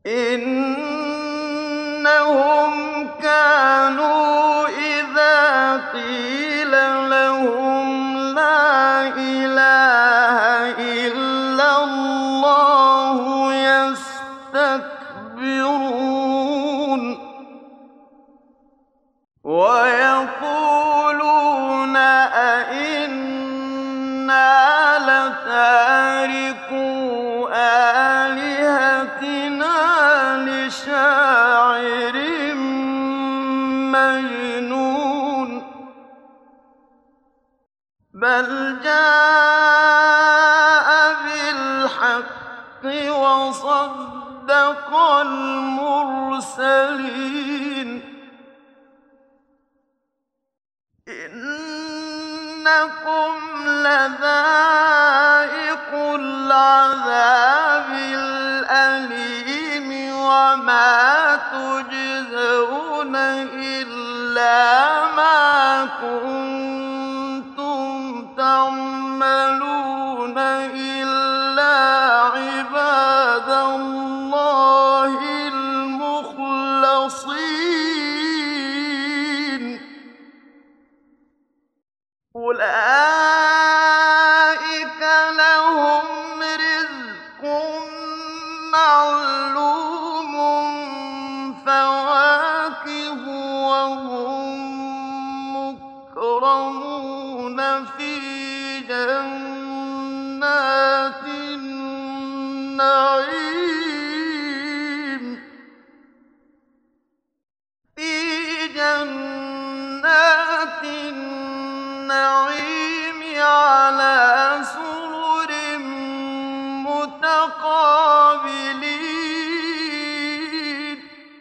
إِنَّهُمْ كَانُوا إِذَا قِيلَ لَهُمْ لَا إِلَٰهَ إِلَّا اللَّهُ يَسْتَكْبِرُونَ وَيَقُولُونَ أَئِنَّا لَتَارِكُو آلِهَتِنَا لِشَاعِرٍ مَّجْنُونٍ بَلْ جَاءَ بِالْحَقِّ وَصَدَّقَ الْمُرْسَلِينَ إِنَّكُمْ لَذَائِقُو الْعَذَابِ الْأَلِيمِ وَمَا تُجْزَوْنَ إِلَّا مَا كُنتُمْ تَعْمَلُونَ إِلَّا عِبَادَ اللَّهِ الْمُخْلَصِينَ أُولَٰئِكَ لَهُمْ رِزْقٌ مَّعْلُومٌ فَوَاكِهُ وَهُم مُّكْرَمُونَ فِي جَنَّاتِ النَّعِيمِ عَلَىٰ سُرُرٍ مُّتَقَابِلِينَ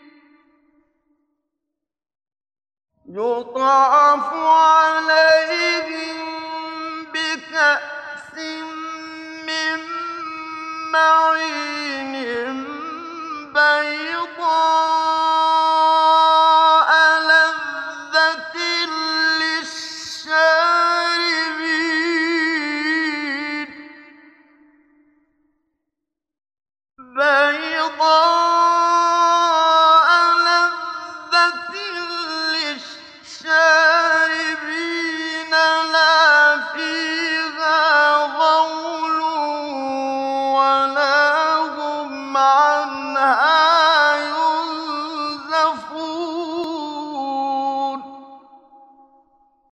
يُطَافُ عَلَيْهِم بِكَأْسٍ مِّن مَّعِينٍ